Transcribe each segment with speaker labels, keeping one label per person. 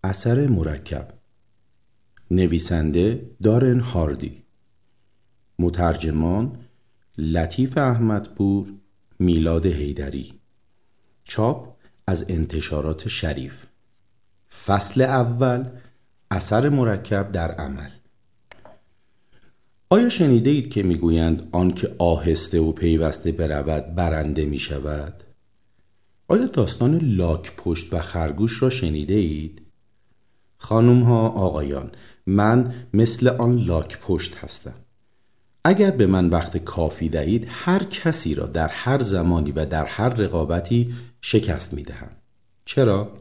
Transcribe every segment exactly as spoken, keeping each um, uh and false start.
Speaker 1: اثر مرکب. نویسنده دارن هاردی. مترجمان لطیف احمدپور، میلاد حیدری. چاپ از انتشارات شریف. فصل اول، اثر مرکب در عمل. آیا شنیده اید که میگویند آن که آهسته و پیوسته برود برنده می شود؟ آیا داستان لاک پشت و خرگوش را شنیده اید؟ خانم ها، آقایان، من مثل آن لاک پشت هستم. اگر به من وقت کافی دهید هر کسی را در هر زمانی و در هر رقابتی شکست می دهم. چرا؟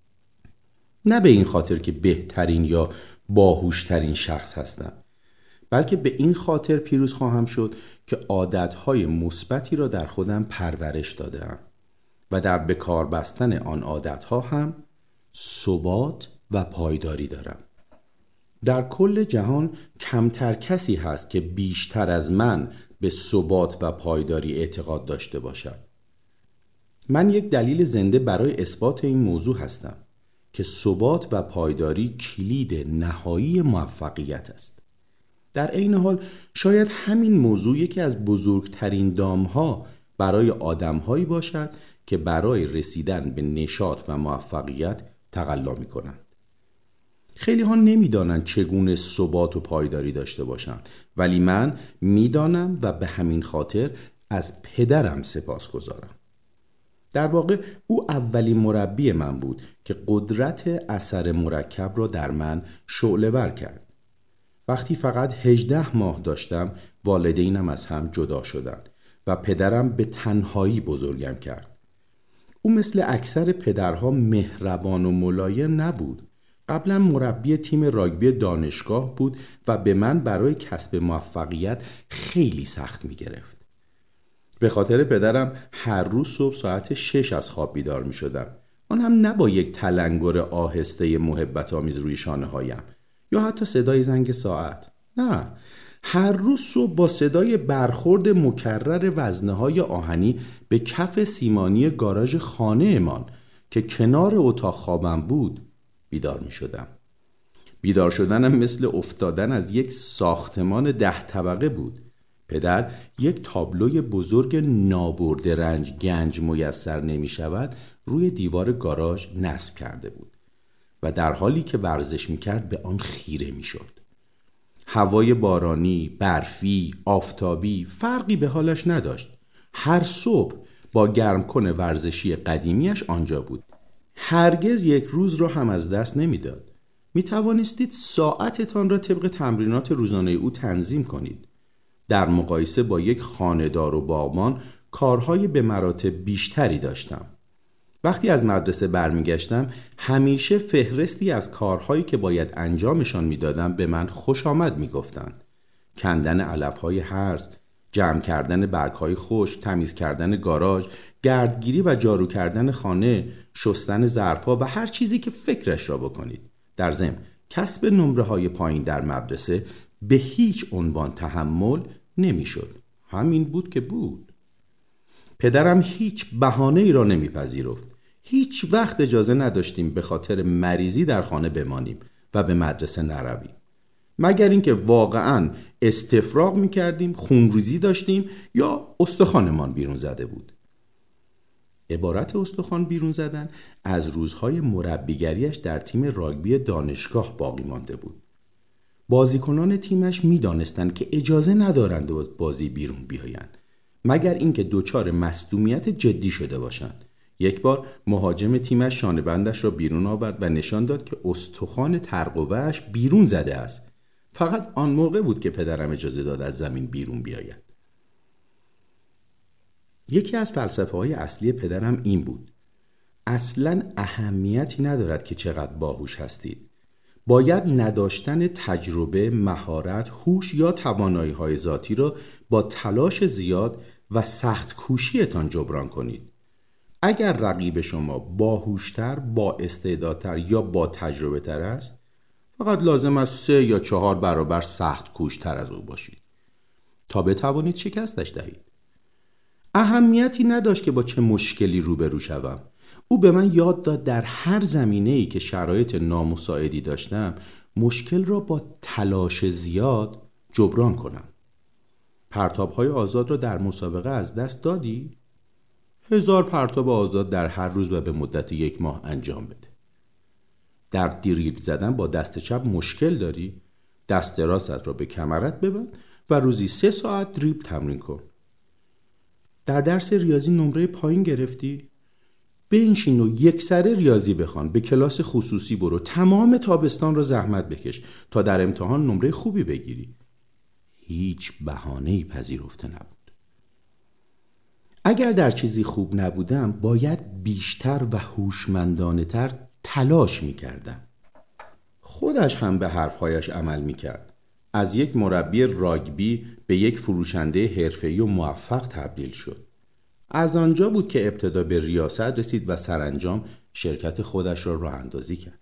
Speaker 1: نه به این خاطر که بهترین یا باهوشترین شخص هستم، بلکه به این خاطر پیروز خواهم شد که عادتهای مثبتی را در خودم پرورش داده‌ام و در بکار بستن آن عادتها هم ثبات و پایداری دارم. در کل جهان کمتر کسی هست که بیشتر از من به ثبات و پایداری اعتقاد داشته باشد. من یک دلیل زنده برای اثبات این موضوع هستم که ثبات و پایداری کلید نهایی موفقیت است. در عین حال شاید همین موضوع یکی از بزرگترین دامها برای آدمهایی باشد که برای رسیدن به نشاط و موفقیت تقلا می کنند. خیلی ها نمی دانند چگونه ثبات و پایداری داشته باشند، ولی من می دانم و به همین خاطر از پدرم سپاس گذارم. در واقع او اولین مربی من بود که قدرت اثر مرکب را در من شعله‌ور کرد. وقتی فقط هجده ماه داشتم والدینم از هم جدا شدند و پدرم به تنهایی بزرگم کرد. او مثل اکثر پدرها مهربان و ملایم نبود. قبلا مربی تیم راگبی دانشگاه بود و به من برای کسب موفقیت خیلی سخت می گرفت. به خاطر پدرم هر روز صبح ساعت شش از خواب بیدار می شدم. آن هم نه با یک تلنگر آهسته محبت آمیز روی شانه هایم یا حتی صدای زنگ ساعت. نه، هر روز صبح با صدای برخورد مکرر وزنه های آهنی به کف سیمانی گاراژ خانه من که کنار اتاق خوابم بود بیدار می شدم. بیدار شدنم مثل افتادن از یک ساختمان ده طبقه بود. پدر یک تابلوی بزرگ نابرده رنج گنج میسر نمی شود روی دیوار گاراژ نصب کرده بود و در حالی که ورزش می کرد به آن خیره می شد. هوای بارانی، برفی، آفتابی فرقی به حالش نداشت. هر صبح با گرمکن ورزشی قدیمیش آنجا بود. هرگز یک روز را هم از دست نمی داد. می توانستید ساعتتان را طبق تمرینات روزانه او تنظیم کنید. در مقایسه با یک خانه‌دار و باغبان کارهای به مراتب بیشتری داشتم. وقتی از مدرسه برمیگشتم همیشه فهرستی از کارهایی که باید انجامشان میدادم به من خوش آمد میگفتند. کندن علفهای هرز، جمع کردن برگهای خشک، تمیز کردن گاراژ، گردگیری و جارو کردن خانه، شستن ظرفها و هر چیزی که فکرش را بکنید. در ضمن کسب نمره‌های پایین در مدرسه به هیچ عنوان تحمل نمیشد. همین بود که بود. پدرم هیچ بهانه‌ای را نمیپذیرفت. هیچ وقت اجازه نداشتیم به خاطر مریضی در خانه بمانیم و به مدرسه نرویم، مگر اینکه واقعاً استفراغ میکردیم، خونریزی داشتیم یا استخوانمان بیرون زده بود. عبارت استخوان بیرون زدن از روزهای مربیگریش در تیم راگبی دانشگاه باقی مانده بود. بازیکنان تیمش میدانستند که اجازه ندارند از بازی بیرون بیایند مگر اینکه دچار مصدومیت جدی شده باشند. یک بار مهاجم تیمش شانه بندش را بیرون آورد و نشان داد که استخوان ترقوه‌اش بیرون زده است. فقط آن موقع بود که پدرم اجازه داد از زمین بیرون بیاید. یکی از فلسفه‌های اصلی پدرم این بود: اصلاً اهمیتی ندارد که چقدر باهوش هستید. باید نداشتن تجربه، مهارت، هوش یا توانایی‌های ذاتی را با تلاش زیاد و سخت کوشی‌تان جبران کنید. اگر رقیب شما باهوشتر، با استعدادتر یا با تجربه تر است، فقط لازم است سه یا چهار برابر سخت کوشتر از او باشید تا بتوانید شکستش دهید. اهمیتی نداشت که با چه مشکلی روبرو شوم. او به من یاد داد در هر زمینه‌ای که شرایط نامساعدی داشتم مشکل را با تلاش زیاد جبران کنم. پرتاب‌های آزاد را در مسابقه از دست دادی؟ هزار پرتاب آزاد در هر روز و به مدت یک ماه انجام بده. در دریبل زدن با دست چپ مشکل داری؟ دست راستت را به کمرت ببند و روزی سه ساعت دریبل تمرین کن. در درس ریاضی نمره پایین گرفتی؟ بنشین و یک سره ریاضی بخوان، به کلاس خصوصی برو، تمام تابستان را زحمت بکش تا در امتحان نمره خوبی بگیری. هیچ بهانه‌ای پذیرفته نبود. اگر در چیزی خوب نبودم باید بیشتر و هوشمندانه‌تر تلاش می‌کردم. خودش هم به حرفهایش عمل می‌کرد. از یک مربی راگبی به یک فروشنده حرفه‌ای و موفق تبدیل شد. از آنجا بود که ابتدا به ریاست رسید و سرانجام شرکت خودش را راه اندازی کرد.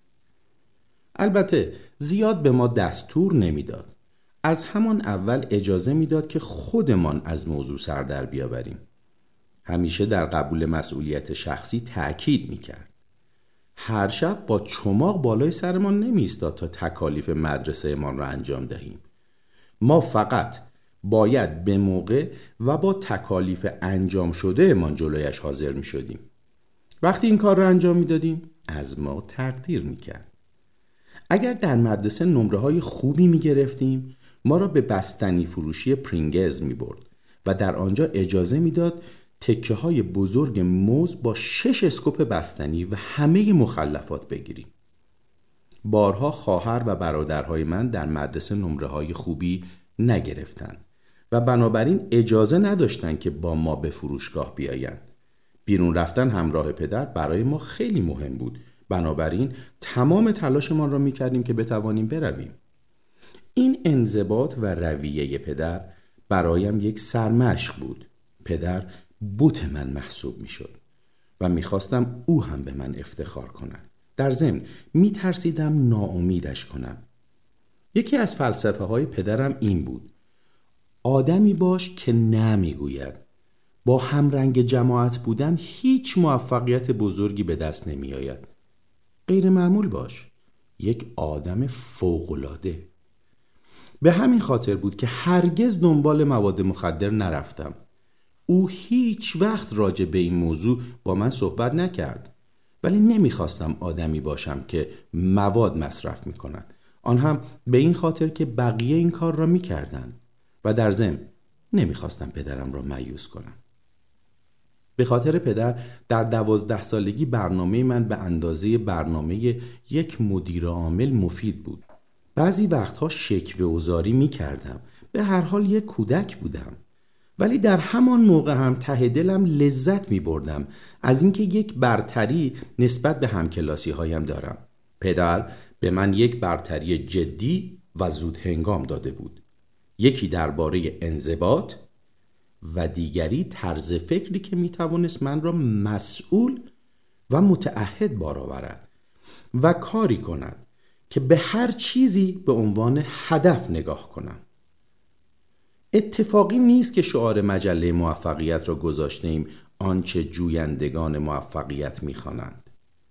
Speaker 1: البته زیاد به ما دستور نمیداد. از همان اول اجازه میداد که خودمان از موضوع سر در بیاوریم. همیشه در قبول مسئولیت شخصی تأکید میکرد. هر شب با چماق بالای سرمان نمی ایستاد تا تکالیف مدرسه ما را انجام دهیم. ما فقط باید به موقع و با تکالیف انجام شده ما جلویش حاضر می شدیم. وقتی این کار را انجام می دادیم از ما تقدیر می کرد. اگر در مدرسه نمره های خوبی می گرفتیم ما را به بستنی فروشی پرینگز می برد و در آنجا اجازه می داد تکه های بزرگ موز با شش اسکوپ بستنی و همه مخلفات بگیریم. بارها خواهر و برادرهای من در مدرسه نمره های خوبی نگرفتند و بنابراین اجازه نداشتند که با ما به فروشگاه بیایند. بیرون رفتن همراه پدر برای ما خیلی مهم بود. بنابراین تمام تلاشمان را می‌کردیم که بتوانیم برویم. این انضباط و رویه پدر برایم یک سرمشق بود. پدر بت من محسوب می‌شد و می‌خواستم او هم به من افتخار کند. در ضمن می‌ترسیدم ناامیدش کنم. یکی از فلسفه های پدرم این بود: آدمی باش که نمیگوید. با همرنگ جماعت بودن هیچ موفقیت بزرگی به دست نمی آید. غیر معمول باش. یک آدم فوق‌العاده. به همین خاطر بود که هرگز دنبال مواد مخدر نرفتم. او هیچ وقت راجع به این موضوع با من صحبت نکرد. ولی نمیخواستم آدمی باشم که مواد مصرف می کند. آن هم به این خاطر که بقیه این کار را می‌کردند و در ضمن نمی‌خواستم پدرم را مایوس کنم. به خاطر پدر در دوازده سالگی برنامه من به اندازه برنامه یک مدیر عامل مفید بود. بعضی وقتها شکوه و زاری می‌کردم. به هر حال یک کودک بودم. ولی در همان موقع هم ته دلم لذت می‌بردم از اینکه یک برتری نسبت به همکلاسی هایم دارم. پدر به من یک برتری جدی و زود هنگام داده بود. یکی درباره انضباط و دیگری طرز فکری که میتوانست من را مسئول و متعهد بار آورد و کاری کند که به هر چیزی به عنوان هدف نگاه کنم. اتفاقی نیست که شعار مجله موفقیت را گذاشتیم آنچه جویندگان موفقیت میخوانند.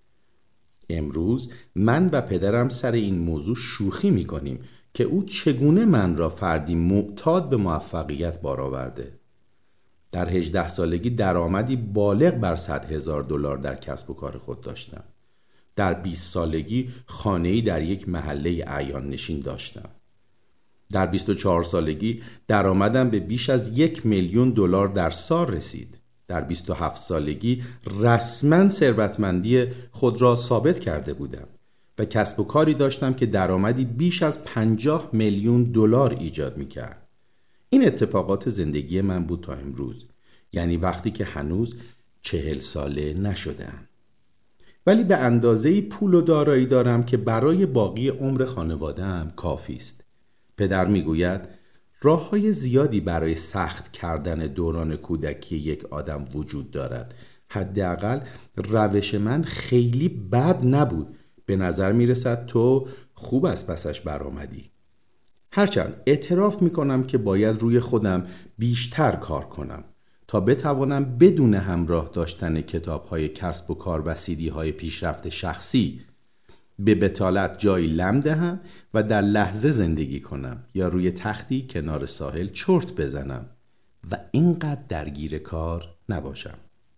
Speaker 1: امروز من و پدرم سر این موضوع شوخی میکنیم که او چگونه من را فردی معتاد به موفقیت بار آورده. در هجده سالگی درآمدی بالغ بر صد هزار دلار در کسب و کار خود داشتم. در بیست سالگی خانه‌ای در یک محله اعیان نشین داشتم. در بیست و چهار سالگی درآمدم به بیش از یک میلیون دلار در سال رسید. در بیست و هفت سالگی رسما ثروتمندی خود را ثابت کرده بودم و کسب و کاری داشتم که درآمدی بیش از پنجاه میلیون دلار ایجاد می‌کرد. این اتفاقات زندگی من بود تا امروز، یعنی وقتی که هنوز چهل ساله نشدم. ولی به اندازه‌ای پول و دارایی دارم که برای باقی عمر خانواده‌ام کافی است. پدر میگوید راه‌های زیادی برای سخت کردن دوران کودکی یک آدم وجود دارد. حداقل روش من خیلی بد نبود. به نظر میرسد تو خوب از پسش برآمدی. هرچند اعتراف میکنم که باید روی خودم بیشتر کار کنم تا بتوانم بدون همراه داشتن کتاب‌های کسب و کار و سیدی‌های پیشرفت شخصی به بتالت جایی لم دهم و در لحظه زندگی کنم یا روی تختی کنار ساحل چرت بزنم و اینقدر درگیر کار نباشم.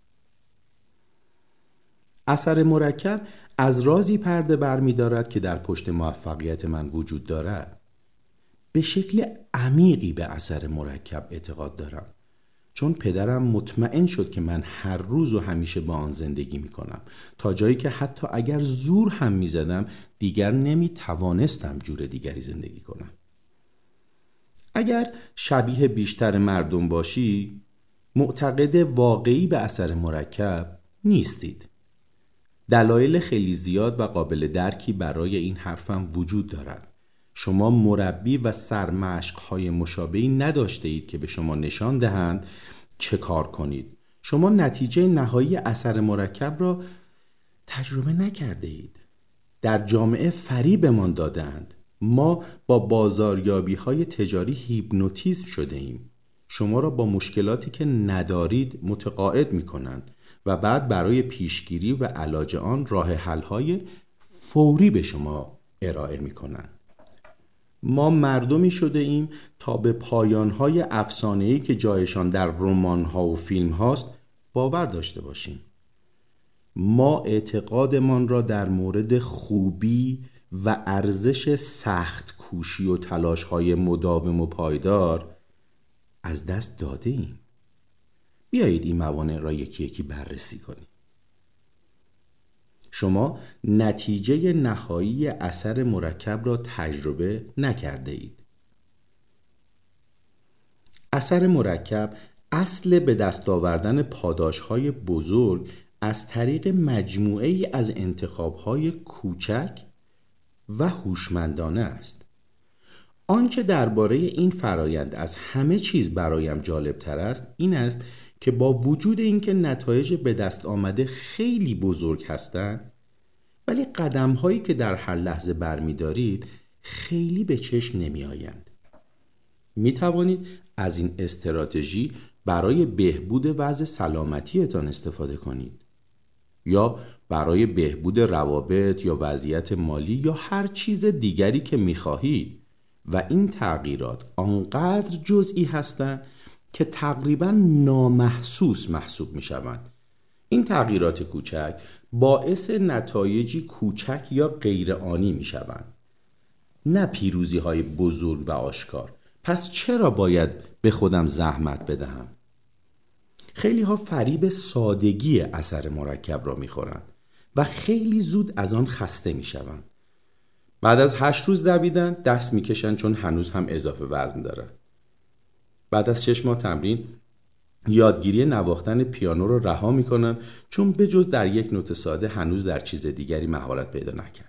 Speaker 1: اثر مرکب از رازی پرده برمی دارد که در پشت موفقیت من وجود دارد. به شکل عمیقی به اثر مرکب اعتقاد دارم، چون پدرم مطمئن شد که من هر روز و همیشه با آن زندگی می کنم، تا جایی که حتی اگر زور هم می زدم دیگر نمی توانستم جور دیگری زندگی کنم. اگر شبیه بیشتر مردم باشی، معتقد واقعی به اثر مرکب نیستید. دلایل خیلی زیاد و قابل درکی برای این حرفم وجود دارد. شما مربی و سرمشق‌های مشابهی نداشته اید که به شما نشان دهند چه کار کنید. شما نتیجه نهایی اثر مرکب را تجربه نکرده اید. در جامعه فریبمان دادند. ما با بازاریابی‌های تجاری هیپنوتیزم شده ایم. شما را با مشکلاتی که ندارید متقاعد می‌کنند و بعد برای پیشگیری و علاج آن راه حل‌های فوری به شما ارائه می‌کنند. ما مردمی شده ایم تا به پایان‌های افسانه‌ای که جایشان در رمان‌ها و فیلم‌هاست باور داشته باشیم. ما اعتقادمان را در مورد خوبی و ارزش سخت کوشی و تلاش‌های مداوم و پایدار از دست داده ایم. بیایید این موانع را یکی یکی بررسی کنیم. شما نتیجه نهایی اثر مرکب را تجربه نکرده اید. اثر مرکب اصل به دست آوردن پاداش‌های بزرگ از طریق مجموعه ای از انتخاب‌های کوچک و هوشمندانه است. آنچه درباره این فرایند از همه چیز برایم جالب‌تر است این است که با وجود اینکه نتایج به دست آمده خیلی بزرگ هستند، ولی قدم‌هایی که در هر لحظه برمی‌دارید خیلی به چشم نمی‌آیند. می‌توانید از این استراتژی برای بهبود وضع سلامتی‌تان استفاده کنید، یا برای بهبود روابط یا وضعیت مالی یا هر چیز دیگری که می‌خواهید، و این تغییرات آنقدر جزئی هستند که تقریباً نامحسوس محسوب می‌شوند. این تغییرات کوچک باعث نتایجی کوچک یا غیرآنی می‌شوند، نه پیروزی‌های بزرگ و آشکار. پس چرا باید به خودم زحمت بدهم؟ خیلی ها فریب سادگی اثر مرکب را می‌خورند و خیلی زود از آن خسته می‌شوند. بعد از هشت روز دویدن دست می‌کشند چون هنوز هم اضافه وزن دارن. بعد از شش ماه تمرین یادگیری نواختن پیانو رو رها می‌کنن چون به جز در یک نوت ساده هنوز در چیز دیگری مهارت پیدا نکرد.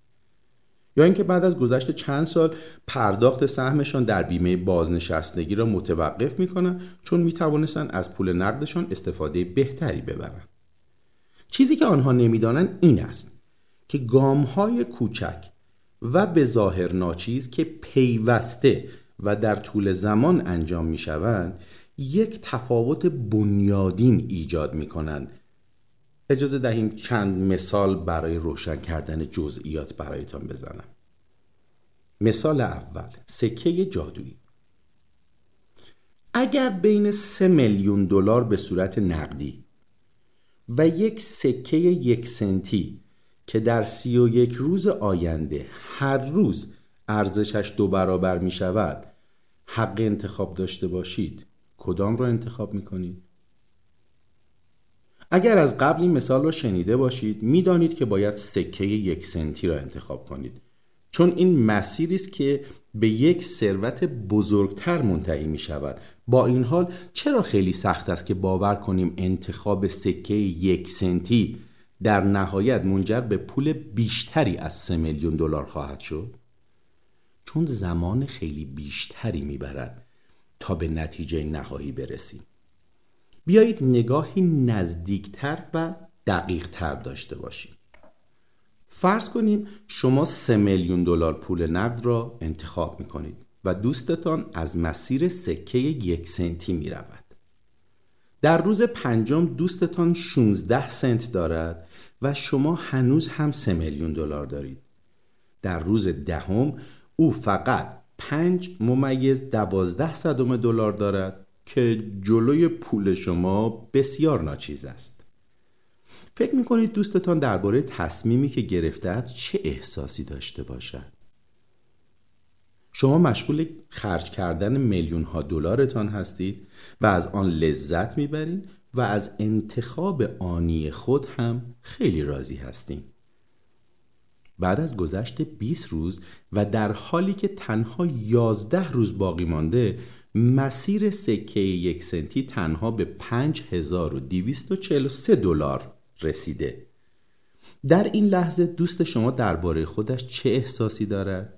Speaker 1: یا اینکه بعد از گذشت چند سال پرداخت سهمشان در بیمه بازنشستگی را متوقف می‌کنن چون می‌توانستن از پول نقدشان استفاده بهتری ببرن. چیزی که آنها نمی‌دانند این است که گام‌های کوچک و به ظاهر ناچیز که پیوسته و در طول زمان انجام می‌شوند یک تفاوت بنیادین ایجاد می‌کنند. اجازه دهیم چند مثال برای روشن کردن جزئیات برایتان بزنم. مثال اول، سکه جادویی. اگر بین سه میلیون دلار به صورت نقدی و یک سکه یک سنتی که در سی و یک روز آینده هر روز ارزشش دو برابر می شود حق انتخاب داشته باشید، کدام را انتخاب می کنید؟ اگر از قبل این مثال را شنیده باشید میدانید که باید سکه یک سنتی را انتخاب کنید، چون این مسیری است که به یک ثروت بزرگتر منتهی می شود. با این حال چرا خیلی سخت است که باور کنیم انتخاب سکه یک سنتی در نهایت منجر به پول بیشتری از سه میلیون دلار خواهد شد؟ چون زمان خیلی بیشتری میبرد تا به نتیجه نهایی برسیم. بیایید نگاهی نزدیکتر و دقیقتر داشته باشیم. فرض کنیم شما سه میلیون دلار پول نقد را انتخاب میکنید و دوستتان از مسیر سکه یک سنتی میرود. در روز پنجم دوستتان شانزده سنت دارد و شما هنوز هم سه میلیون دلار دارید. در روز دهم او فقط پنج ممیز دوازده صدم دلار دارد که جلوی پول شما بسیار ناچیز است. فکر میکنید دوستتان درباره تصمیمی که گرفته است چه احساسی داشته باشد؟ شما مشغول خرج کردن میلیون ها دلارتان هستید و از آن لذت میبرید و از انتخاب آنی خود هم خیلی راضی هستید. بعد از گذشت بیست روز و در حالی که تنها یازده روز باقی مانده، مسیر سکه یک سنتی تنها به پنج هزار و دویست و چهل و سه دلار رسیده. در این لحظه دوست شما درباره خودش چه احساسی دارد؟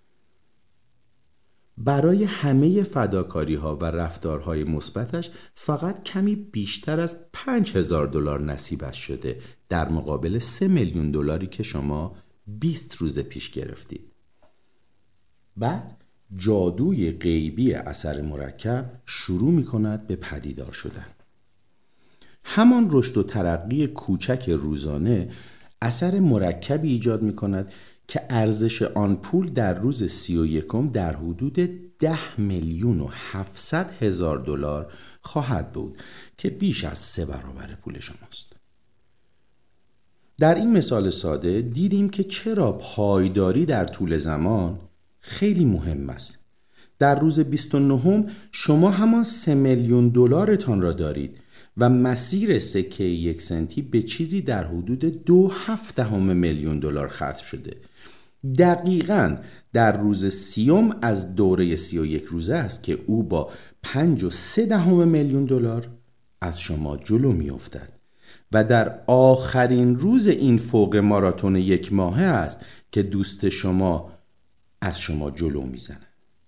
Speaker 1: برای همه فداکاری ها و رفتارهای مثبتش فقط کمی بیشتر از پنج هزار دلار نصیبش شده در مقابل سه میلیون دلاری که شما بیست روز پیش گرفتید. بعد جادوی غیبی اثر مرکب شروع می کند به پدیدار شدن. همان رشد و ترقی کوچک روزانه اثر مرکبی ایجاد می کند که ارزش آن پول در روز سی و یکم در حدود ده میلیون و هفتصد هزار دلار خواهد بود که بیش از سه برابر پول شماست. در این مثال ساده دیدیم که چرا پایداری در طول زمان خیلی مهم است. در روز بیست و نهم شما همان سه میلیون دلارتان را دارید و مسیر سکه یک سنتی به چیزی در حدود دو هفدهم میلیون دلار ختم شده. دقیقاً در روز سیوم از دوره سی و یک روزه است که او با پنج و سه دهم میلیون دلار از شما جلو می افتد و در آخرین روز این فوق ماراتون یک ماهه است که دوست شما از شما جلو می زند.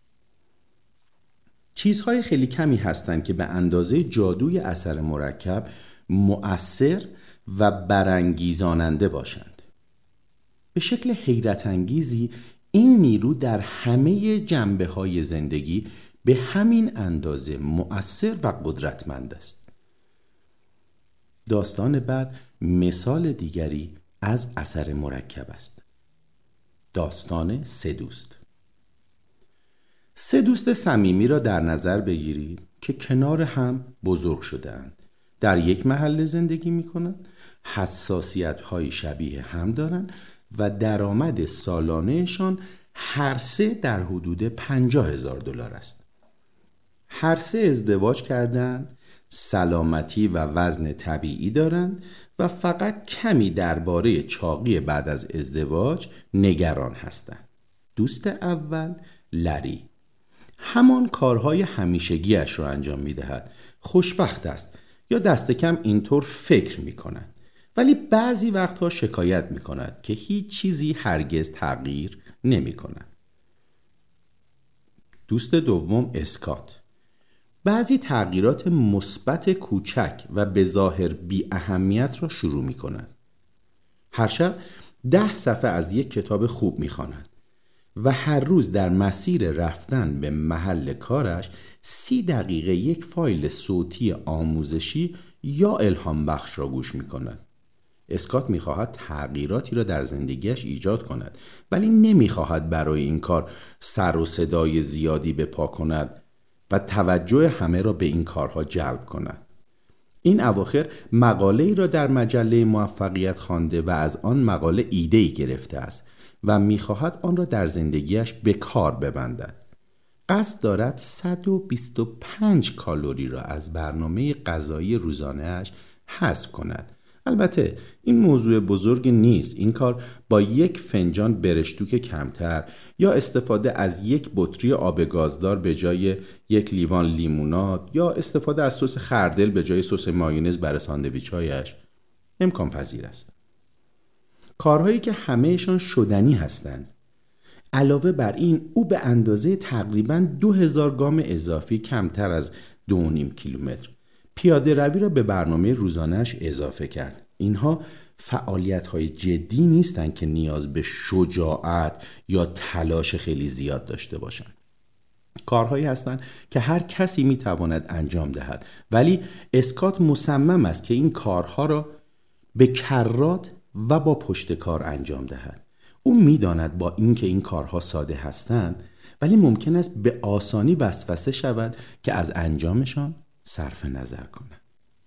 Speaker 1: چیزهای خیلی کمی هستند که به اندازه جادوی اثر مرکب مؤثر و برانگیزاننده باشند. به شکل حیرت انگیزی این نیرو در همه جنبه های زندگی به همین اندازه مؤثر و قدرتمند است. داستان بعد مثال دیگری از اثر مرکب است. داستان سه دوست. سه دوست صمیمی را در نظر بگیرید که کنار هم بزرگ شده‌اند. در یک محله زندگی می‌کنند، حساسیت‌های شبیه هم دارند و درآمد سالانه‌شان هر سه در حدود پنجاه هزار دلار است. هر سه ازدواج کردند، سلامتی و وزن طبیعی دارند و فقط کمی درباره چاقی بعد از ازدواج نگران هستند. دوست اول، لری، همان کارهای همیشگیش را انجام می‌دهد. خوشبخت است یا دست کم اینطور فکر می‌کند، ولی بعضی وقتها شکایت می‌کند که هیچ چیزی هرگز تغییر نمی‌کند. دوست دوم، اسکات، بعضی تغییرات مثبت کوچک و به ظاهر بی اهمیت را شروع می کند. هر شب ده صفحه از یک کتاب خوب می خواند و هر روز در مسیر رفتن به محل کارش سی دقیقه یک فایل صوتی آموزشی یا الهام بخش را گوش می کند. اسکات می خواهد تغییراتی را در زندگیش ایجاد کند، ولی نمی خواهد برای این کار سر و صدای زیادی به پا کند و توجه همه را به این کارها جلب کند. این اواخر مقاله ای را در مجله موفقیت خوانده و از آن مقاله ایده ای گرفته است و می‌خواهد آن را در زندگیش به کار ببندد. قصد دارد صد و بیست و پنج کالری را از برنامه غذایی روزانه‌اش حذف کند. البته این موضوع بزرگ نیست. این کار با یک فنجان برشتوک کمتر یا استفاده از یک بطری آب گازدار به جای یک لیوان لیموناد یا استفاده از سس خردل به جای سس مایونز برای ساندویچ‌هایش امکان پذیر است. کارهایی که همه‌شان شدنی هستند. علاوه بر این او به اندازه تقریباً دو هزار گام اضافی کمتر از دو و نیم کیلومتر پیاده روی را به برنامه روزانه‌اش اضافه کرد. اینها فعالیت‌های جدی نیستند که نیاز به شجاعت یا تلاش خیلی زیاد داشته باشند. کارهایی هستند که هر کسی میتواند انجام دهد، ولی اسکات مصمم است که این کارها را به کرات و با پشت کار انجام دهد. او میداند با اینکه این کارها ساده هستند، ولی ممکن است به آسانی وسوسه شود که از انجامشان صرف نظر کند.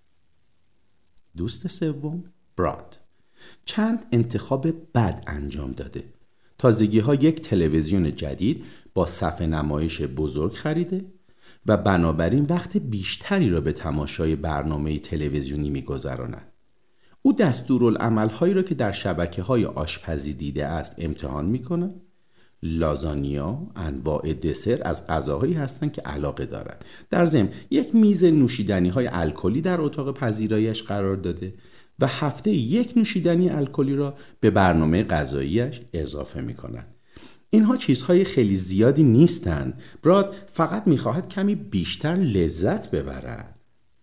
Speaker 1: دوست سوم، براد، چند انتخاب بد انجام داده. تازگی ها یک تلویزیون جدید با صفحه نمایش بزرگ خریده و بنابراین وقت بیشتری را به تماشای برنامه تلویزیونی می‌گذراند. او دستورالعمل‌هایی را که در شبکه‌های آشپزی دیده است امتحان می‌کند. لازانیا انواع دسر از غذاهایی هستند که علاقه دارد. در ضمن یک میز نوشیدنی‌های الکلی در اتاق پذیرایی‌اش قرار داده و هفته یک نوشیدنی الکلی را به برنامه غذایی‌اش اضافه می‌کند. اینها چیزهای خیلی زیادی نیستند. براد فقط می‌خواهد کمی بیشتر لذت ببرد.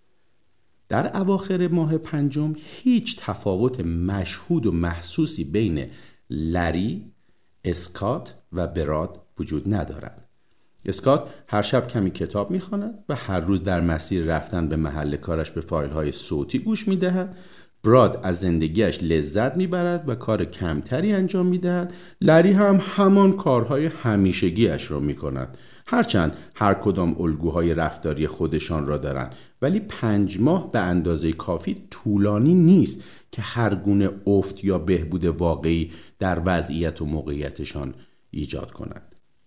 Speaker 1: در اواخر ماه پنجم هیچ تفاوت مشهود و محسوسی بین لری، اسکات و براد وجود ندارد. اسکات هر شب کمی کتاب می‌خواند و هر روز در مسیر رفتن به محل کارش به فایل‌های صوتی گوش می‌دهد. براد از زندگیش لذت میبرد و کار کمتری انجام میدهد. لری هم همان کارهای همیشگیش را میکند، هرچند هر کدام الگوهای رفتاری خودشان را دارند، ولی پنج ماه به اندازه کافی طولانی نیست که هر گونه افت یا بهبود واقعی در وضعیت و موقعیتشان ایجاد کند.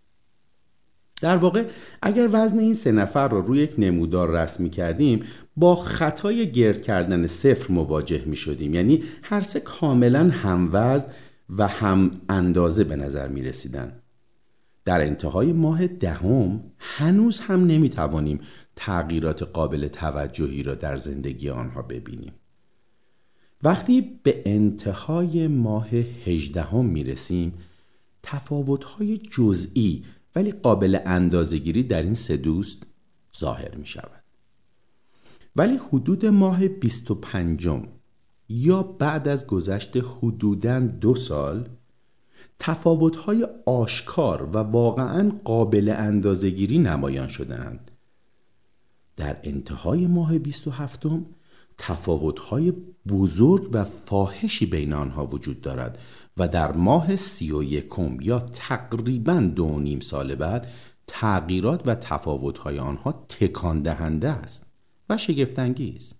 Speaker 1: در واقع اگر وزن این سه نفر را روی یک نمودار رسم کردیم، با خطای گرد کردن صفر مواجه می شدیم. یعنی هر سه کاملا هم وزن و هم اندازه به نظر می رسیدن. در انتهای ماه دهم هنوز هم نمی توانیم تغییرات قابل توجهی را در زندگی آنها ببینیم. وقتی به انتهای ماه هجدهم می رسیم، تفاوت‌های جزئی ولی قابل اندازه‌گیری در این سه دوست ظاهر می شود. ولی حدود ماه بیست و پنجم یا بعد از گذشت حدوداً دو سال، تفاوت‌های آشکار و واقعاً قابل اندازه‌گیری نمایان شده‌اند. در انتهای ماه بیست و هفتم تفاوت‌های بزرگ و فاحشی بین آنها وجود دارد و در ماه سی و یکم یا تقریباً دو و نیم سال بعد تغییرات و تفاوت‌های آنها تکان دهنده است و شگفت‌انگیز.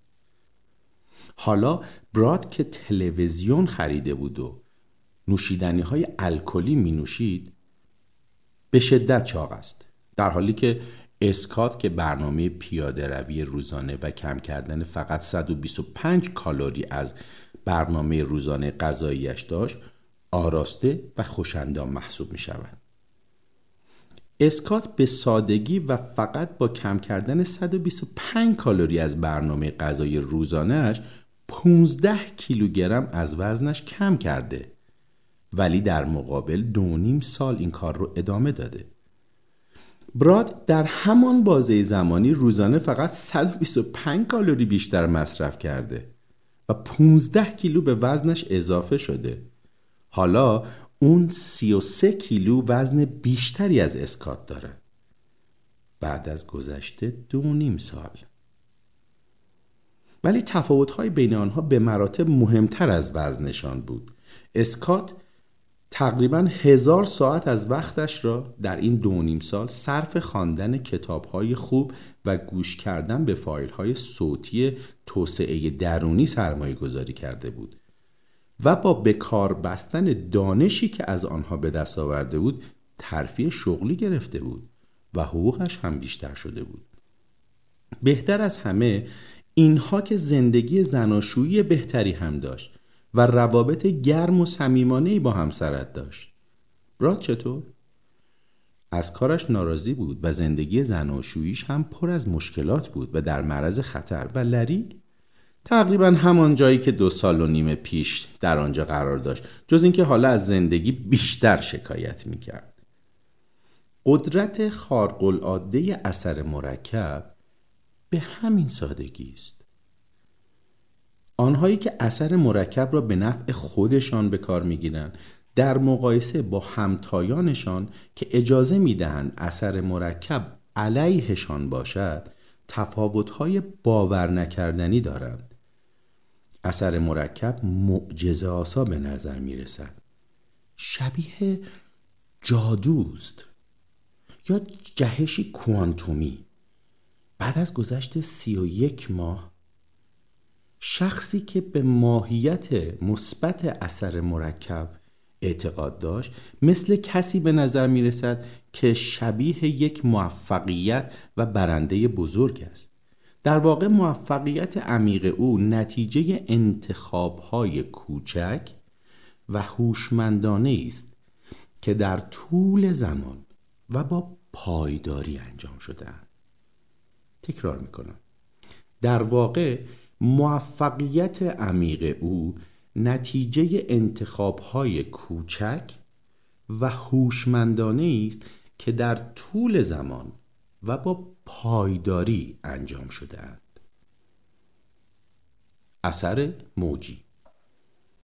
Speaker 1: حالا براد که تلویزیون خریده بود و نوشیدنی‌های الکلی می نوشید به شدت چاق است، در حالی که اسکات که برنامه پیاده روی روزانه و کم کردن فقط صد و بیست و پنج کالری از برنامه روزانه غذاییش داشت، آراسته و خوش‌اندام محسوب می شود. اسکات به سادگی و فقط با کم کردن صد و بیست و پنج کالری از برنامه غذایی روزانه‌اش پانزده کیلوگرم از وزنش کم کرده، ولی در مقابل دو نیم سال این کار رو ادامه داده. براد در همان بازه زمانی روزانه فقط صد و بیست و پنج کالری بیشتر مصرف کرده و پانزده کیلو به وزنش اضافه شده. حالا اون سی و سه کیلو وزن بیشتری از اسکات داره بعد از گذشته دو نیم سال. ولی تفاوت‌های بین آنها به مراتب مهمتر از وزنشان بود. اسکات تقریباً هزار ساعت از وقتش را در این دو نیم سال صرف خواندن کتاب‌های خوب و گوش کردن به فایل‌های صوتی توسعه درونی سرمایه گذاری کرده بود و با بکار بستن دانشی که از آنها به دست آورده بود ترفیع شغلی گرفته بود و حقوقش هم بیشتر شده بود. بهتر از همه اینها که زندگی زناشویی بهتری هم داشت و روابط گرم و صمیمانه‌ای با همسرت داشت. براد چطور؟ از کارش ناراضی بود و زندگی زناشوییش هم پر از مشکلات بود و در معرض خطر. و لری تقریبا همان جایی که دو سال و نیم پیش در آنجا قرار داشت، جز اینکه حالا از زندگی بیشتر شکایت میکرد. قدرت خارق العاده اثر مرکب به همین سادگی است. آنهایی که اثر مرکب را به نفع خودشان به کار میگیرند در مقایسه با همتایانشان که اجازه میدهند اثر مرکب علیهشان باشد تفاوت‌های باور نکردنی دارند. اثر مرکب معجزه‌آسا به نظر میرسد، شبیه جادوست یا جهشی کوانتومی. بعد از گذشت سی و یک ماه شخصی که به ماهیت مثبت اثر مرکب اعتقاد داشت مثل کسی به نظر می رسد که شبیه یک موفقیت و برنده بزرگ است. در واقع موفقیت عمیق او نتیجه انتخاب‌های کوچک و هوشمندانه است که در طول زمان و با پایداری انجام شده‌اند. تکرار میکنم. در واقع موفقیت عمیق او نتیجه انتخاب‌های کوچک و هوشمندانه است که در طول زمان و با پایداری انجام شده‌اند. اثر موجی